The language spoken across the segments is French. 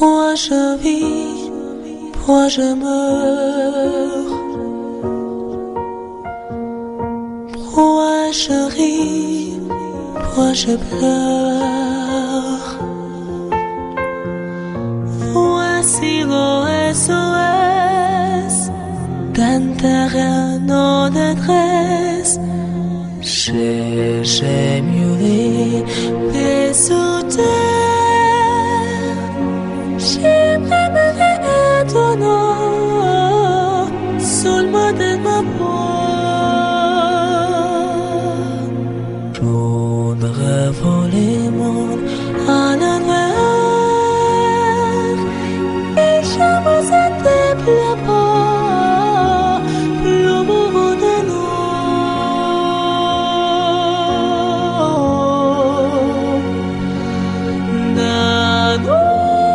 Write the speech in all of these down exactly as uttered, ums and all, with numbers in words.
Pourquoi je vis, pourquoi je meurs, pourquoi je ris, pourquoi je pleure. Voici l'O S O S d'un terrain non d'adresse. J'ai mieux les sous terre. J'aimerais être non sous le mode de ma peau. Je voudrais voler mon à l'envers et jamais ça te plaît pas. Le mouvement de l'eau d'un eau.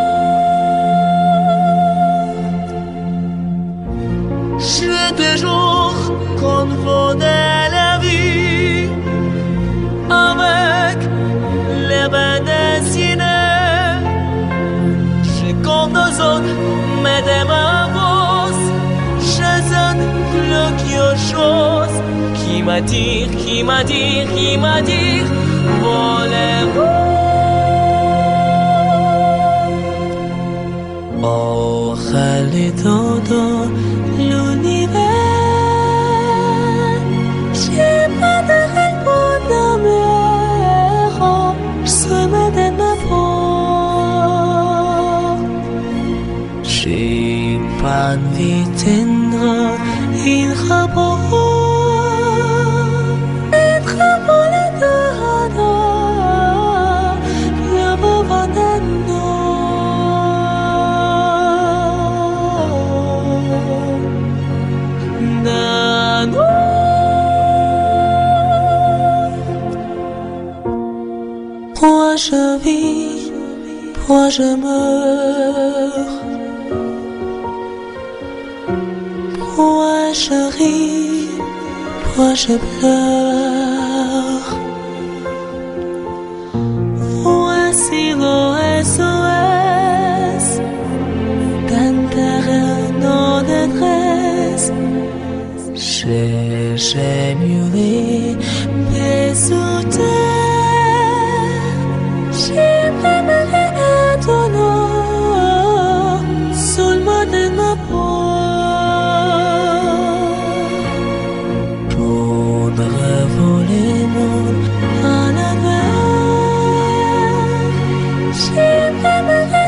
J'ai toujours confondu la vie avec les bains dessinés. J'ai comme nos autres, mais des ma bosse. Je sonne plus quelque chose qui m'attire, qui m'attire, qui m'attire. Voler-vous oh, Khalidou l'univers. J'ai pas de réponse dans mes rangs. Je suis mal dans ma peau. J'ai pas envie d'être une rapport. Être pour les deux, le pauvre d'un d'un pourquoi je vis, pourquoi je meurs, pourquoi je ris, pourquoi je pleure. Voici l'O S O S d'un terrain non d'adresse. J'ai mieux les sous terre. J'aimerais être non sous le mode de ma peau. Je voudrais voler mon à l'envers. J'aimerais